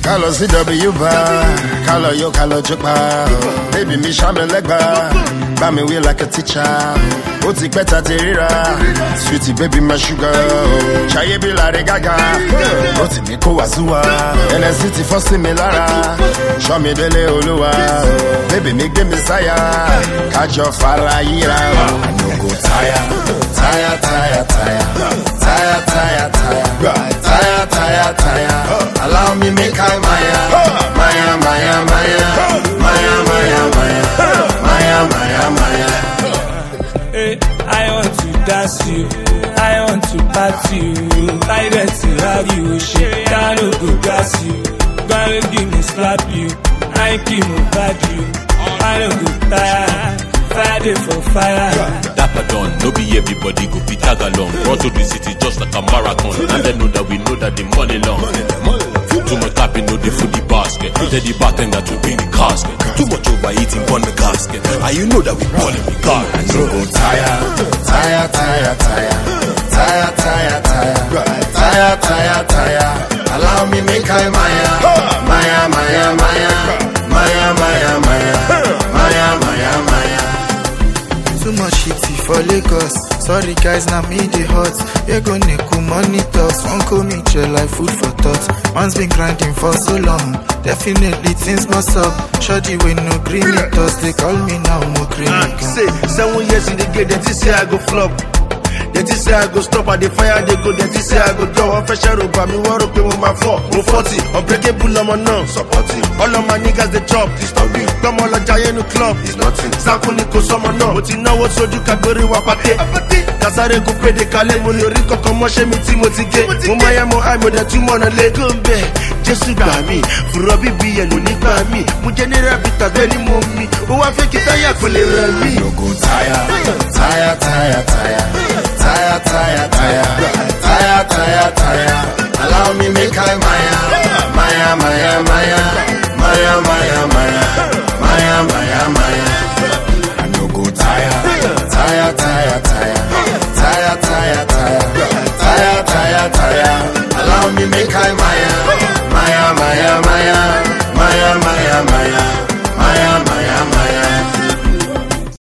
Kalo CW bar, kalo yo, kalo jokba. Baby me shame legba, ba me way like a teacher. Oti better terira, sweetie baby my sugar. Chaye be la gaga, oti me ko wazua. NSCT for similara, show me dele oluwa. Baby me give me saya, catch your fire ira. I no go tire, tire, tire, tire, tire, tire, tire, tire, tire, tire. Allow me make I Maya, Maya, Maya, Maya, Maya, Maya, Maya, Maya, Maya, Maya. Hey, I want to dance you, I want to party you. I want to have you, shake down, no go gas you. Gonna give me slap you, I keep me bad you. I don't go tired. Friday for fire. Dapper done, no be everybody go be tag along. Run to the city just like a marathon. And they know that we know that the money long. Too much tapping, no the fully basket. Tell the bartender to bring the casket. Too much overeating on the casket. And you know that we ball in the car. I no go tire, tire, tire, tire, tire, tire, tire, tire, tire, tire. Allow me make I Maya, Maya, Maya, Maya, Maya, Maya, Maya, Maya, Maya, Maya. Too much shitty for Lagos. Sorry guys, now me the hot. You gonna cool money talks. Won't call me chill like food for thought. Man's been grinding for so long. Definitely things must up. Shorty with no green toss. They call me now more green. Say 7 years in the game, they just say I go flop. They just say I go stop at the fire, they go, they just say I go down. I'm fresh out of me, want to pay with my 4, 40. Unbreakable, I'm on now, supporting. All of my niggas, they chop, disturbing. Come all a giant no club, it's nothing. Sakuni ko someone now, but you know what, so you can go to Wapate. Kasare go pay the Kale, Moni Rico, come on, Shemi Timothy Gay. Mumaya mo, I'm with the 2 months, and let go back. Just to buy me, for Robbie B and Unique by me. Mujanera Vita, very mommy. Who I fake it, I can live me. No go tire, tire, tire, tire. Tire, tire, tire, tire, tire, tire. Allow me make I Maya,